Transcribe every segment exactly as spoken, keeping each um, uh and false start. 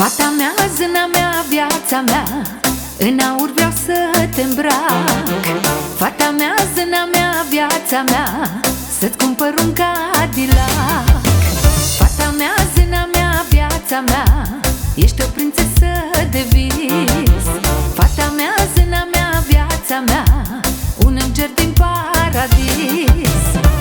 Fata mea, zâna mea, viața mea, în aur vreau să te îmbrac. Fata mea, zâna mea, viața mea, să-ți cumpăr un Cadillac. Fata mea, zâna mea, viața mea, ești o prințesă de vis. Fata mea, zâna mea, viața mea, un înger din paradis.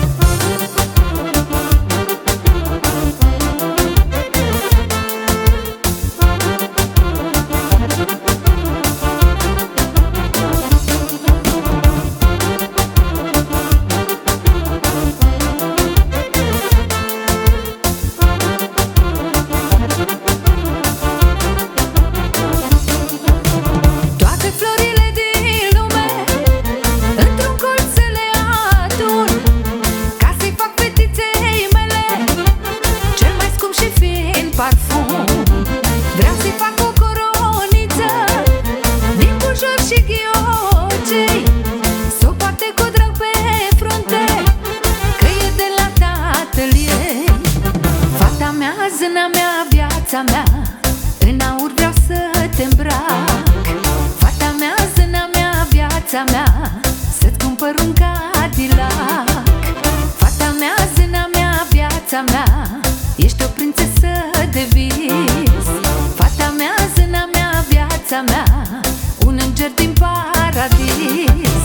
Parfum. Vreau să-i fac o coroniță din bujor și ghiocei, s-o poarte cu drag pe frunte, că e de la tatăl ei. Fata mea, zâna mea, viața mea, în aur vreau să te îmbrac. Fata mea, zâna mea, viața mea, să-ți cumpăr un Cadillac. Fata mea, zâna mea, viața mea, ești o prințesă de vis. Fata mea, zâna mea, viața mea, un înger din paradis.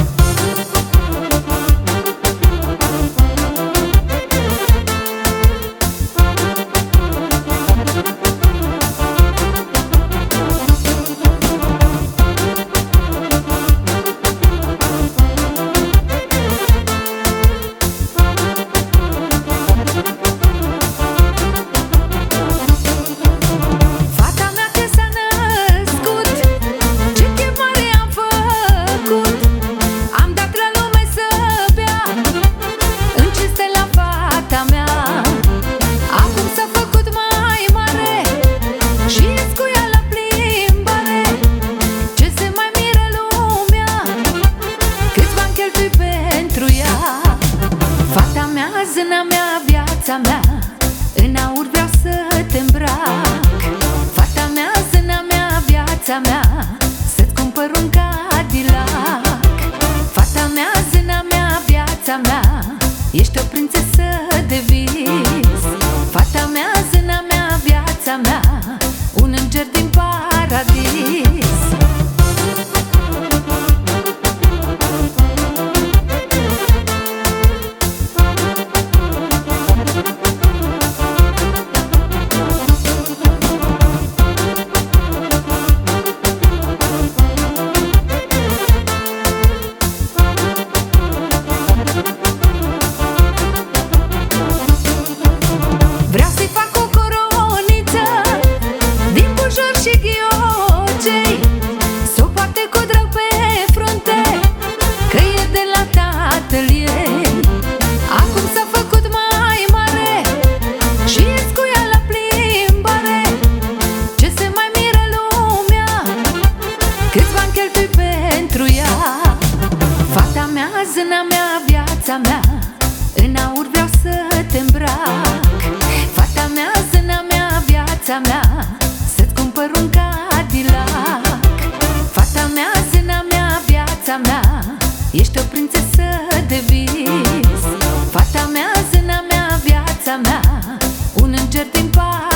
Fata mea, zâna mea, viața mea, în aur vreau să te îmbrac. Fata mea, zâna mea, viața mea, să-ți cumpăr un Cadillac. Fata mea, zâna mea, viața mea, ești o prințesă de vis. Fata mea, zâna mea, viața mea, un înger din paradis. Vreau să-i fac o coroniță din bujor și ghiocei, s-o poarte cu drag pe frunte, că e de la tatăl ei. Acum s-a făcut mai mare și ies cu ea la plimbare. Ce se mai miră lumea, câți bani cheltui pentru ea. Fata mea, zâna mea, viața mea, în aur vreau să te îmbrac. Fata mea, zâna mea, viața mea, să-ți cumpăr un Cadillac. Fata mea, zâna mea, viața mea, ești o prințesă de vis. Fata mea, zâna mea, viața mea, un înger din paradis.